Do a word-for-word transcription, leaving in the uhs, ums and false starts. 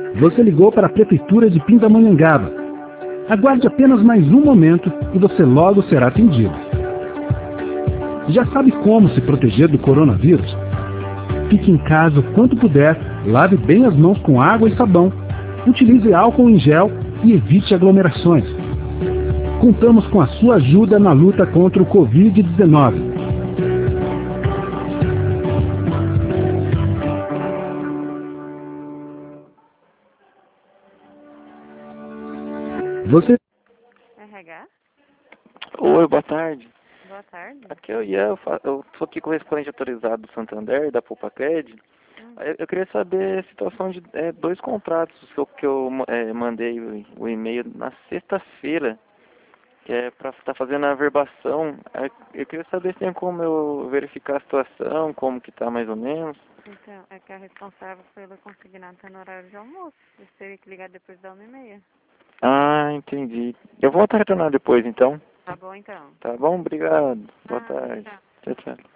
Você ligou para a Prefeitura de Pindamonhangaba. Aguarde apenas mais um momento e você logo será atendido. Já sabe como se proteger do coronavírus? Fique em casa o quanto puder, lave bem as mãos com água e sabão, utilize álcool em gel e evite aglomerações. Contamos com a sua ajuda na luta contra o covid dezenove. Você... R H? Oi, boa tarde. Boa tarde. Aqui eu ia, eu fa- eu sou aqui correspondente autorizado do Santander, da Poupa-Cred. Hum. Eu, eu queria saber a situação de é, dois contratos que eu, que eu é, mandei o, o e-mail na sexta-feira, que é para estar fazendo a averbação. Aí eu queria saber se tem como eu verificar a situação, como que tá mais ou menos. Então, é que a responsável pelo consignado está no horário de almoço. Você teria que ligar depois da uma e meia. Ah, entendi. Eu vou voltar a retornar depois então. Tá bom, então. Tá bom? Obrigado. Boa Ah, tarde. tchau. Tchau, tchau.